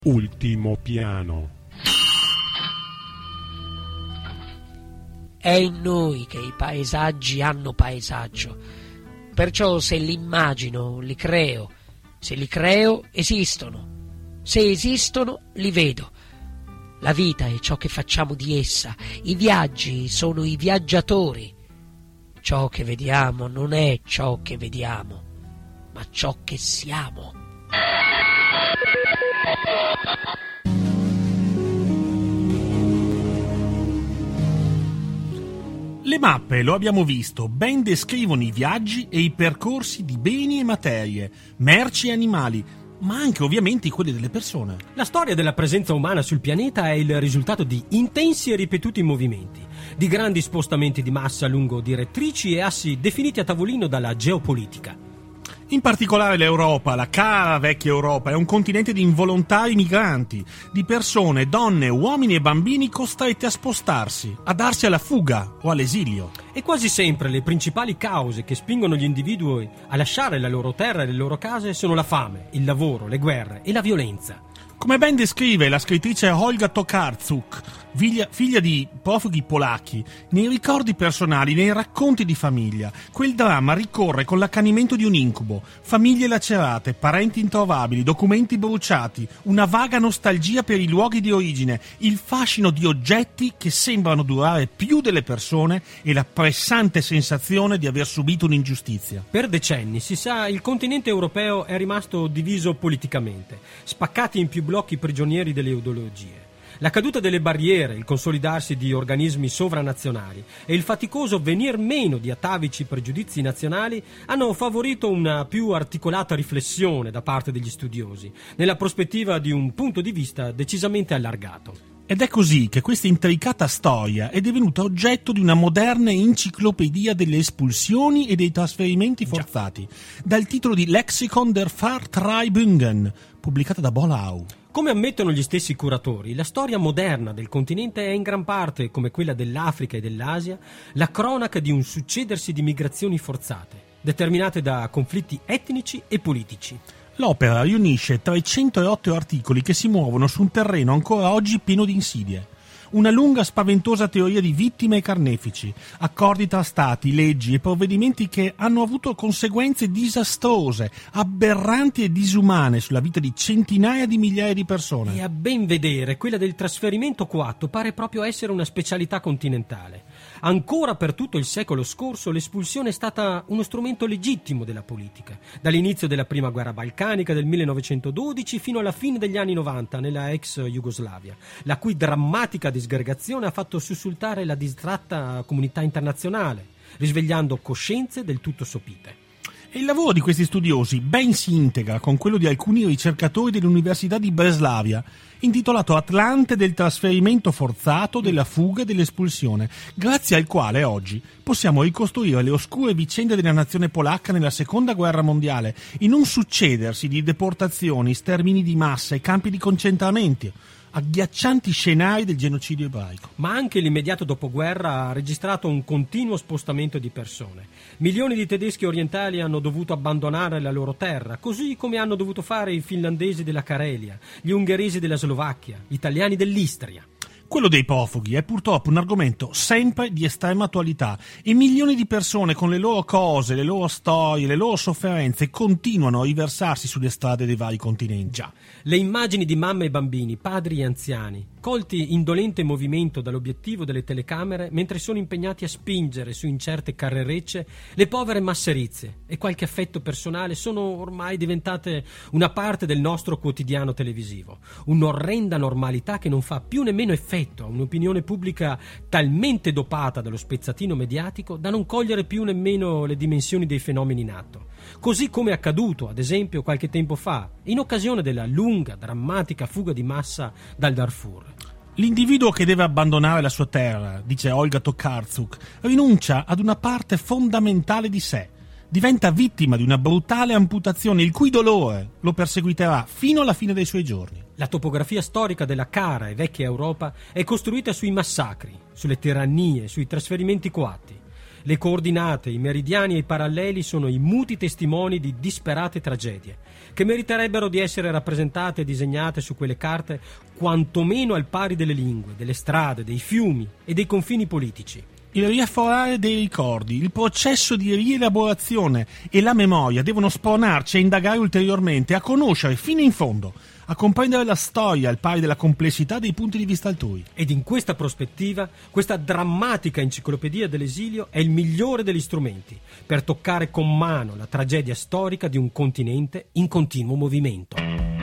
Ultimo piano. È in noi che i paesaggi hanno paesaggio. Perciò se li immagino, li creo. Se li creo, esistono. Se esistono, li vedo. La vita è ciò che facciamo di essa. I viaggi sono i viaggiatori. Ciò che vediamo non è ciò che vediamo, ma ciò che siamo. Le mappe, lo abbiamo visto, ben descrivono i viaggi e i percorsi di beni e materie, merci e animali, ma anche ovviamente quelli delle persone. La storia della presenza umana sul pianeta è il risultato di intensi e ripetuti movimenti, di grandi spostamenti di massa lungo direttrici e assi definiti a tavolino dalla geopolitica. In particolare l'Europa, la cara vecchia Europa, è un continente di involontari migranti, di persone, donne, uomini e bambini costrette a spostarsi, a darsi alla fuga o all'esilio. E quasi sempre le principali cause che spingono gli individui a lasciare la loro terra e le loro case sono la fame, il lavoro, le guerre e la violenza. Come ben descrive la scrittrice Olga Tokarczuk, figlia di profughi polacchi, nei ricordi personali, nei racconti di famiglia, quel dramma ricorre con l'accanimento di un incubo, famiglie lacerate, parenti introvabili, documenti bruciati, una vaga nostalgia per i luoghi di origine, il fascino di oggetti che sembrano durare più delle persone e la pressante sensazione di aver subito un'ingiustizia. Per decenni, si sa, il continente europeo è rimasto diviso politicamente, spaccati in più blocchi prigionieri delle ideologie. La caduta delle barriere, il consolidarsi di organismi sovranazionali e il faticoso venir meno di atavici pregiudizi nazionali hanno favorito una più articolata riflessione da parte degli studiosi, nella prospettiva di un punto di vista decisamente allargato. Ed è così che questa intricata storia è divenuta oggetto di una moderna enciclopedia delle espulsioni e dei trasferimenti forzati, dal titolo di Lexikon der Vertreibungen, pubblicata da Bolau. Come ammettono gli stessi curatori, la storia moderna del continente è in gran parte, come quella dell'Africa e dell'Asia, la cronaca di un succedersi di migrazioni forzate, determinate da conflitti etnici e politici. L'opera riunisce 308 articoli che si muovono su un terreno ancora oggi pieno di insidie. Una lunga spaventosa teoria di vittime e carnefici, accordi tra stati, leggi e provvedimenti che hanno avuto conseguenze disastrose, aberranti e disumane sulla vita di centinaia di migliaia di persone. E a ben vedere, quella del trasferimento coatto pare proprio essere una specialità continentale. Ancora per tutto il secolo scorso l'espulsione è stata uno strumento legittimo della politica, dall'inizio della prima guerra balcanica del 1912 fino alla fine degli anni 90 nella ex Jugoslavia, la cui drammatica disgregazione ha fatto sussultare la distratta comunità internazionale, risvegliando coscienze del tutto sopite. E il lavoro di questi studiosi ben si integra con quello di alcuni ricercatori dell'Università di Breslavia, intitolato Atlante del trasferimento forzato, della fuga e dell'espulsione, grazie al quale oggi possiamo ricostruire le oscure vicende della nazione polacca nella Seconda Guerra Mondiale, in un succedersi di deportazioni, stermini di massa e campi di concentramento, agghiaccianti scenari del genocidio ebraico. Ma anche l'immediato dopoguerra ha registrato un continuo spostamento di persone. Milioni di tedeschi orientali hanno dovuto abbandonare la loro terra, così come hanno dovuto fare i finlandesi della Carelia, gli ungheresi della Slovacchia, gli italiani dell'Istria. Quello dei profughi è purtroppo un argomento sempre di estrema attualità e milioni di persone con le loro cose, le loro storie, le loro sofferenze continuano a riversarsi sulle strade dei vari continenti. Già, le immagini di mamme e bambini, padri e anziani, colti in dolente movimento dall'obiettivo delle telecamere mentre sono impegnati a spingere su incerte carrerecce le povere masserizie e qualche affetto personale sono ormai diventate una parte del nostro quotidiano televisivo, un'orrenda normalità che non fa più nemmeno effetto a un'opinione pubblica talmente dopata dallo spezzatino mediatico da non cogliere più nemmeno le dimensioni dei fenomeni in atto. Così come è accaduto, ad esempio, qualche tempo fa, in occasione della lunga, drammatica fuga di massa dal Darfur. L'individuo che deve abbandonare la sua terra, dice Olga Tokarczuk, rinuncia ad una parte fondamentale di sé. Diventa vittima di una brutale amputazione il cui dolore lo perseguiterà fino alla fine dei suoi giorni. La topografia storica della cara e vecchia Europa è costruita sui massacri, sulle tirannie, sui trasferimenti coatti. Le coordinate, i meridiani e i paralleli sono i muti testimoni di disperate tragedie, che meriterebbero di essere rappresentate e disegnate su quelle carte quantomeno al pari delle lingue, delle strade, dei fiumi e dei confini politici. Il riafforare dei ricordi, il processo di rielaborazione e la memoria devono spronarci a indagare ulteriormente, a conoscere fino in fondo, a comprendere la storia al pari della complessità dei punti di vista altrui. Ed in questa prospettiva, questa drammatica enciclopedia dell'esilio è il migliore degli strumenti per toccare con mano la tragedia storica di un continente in continuo movimento.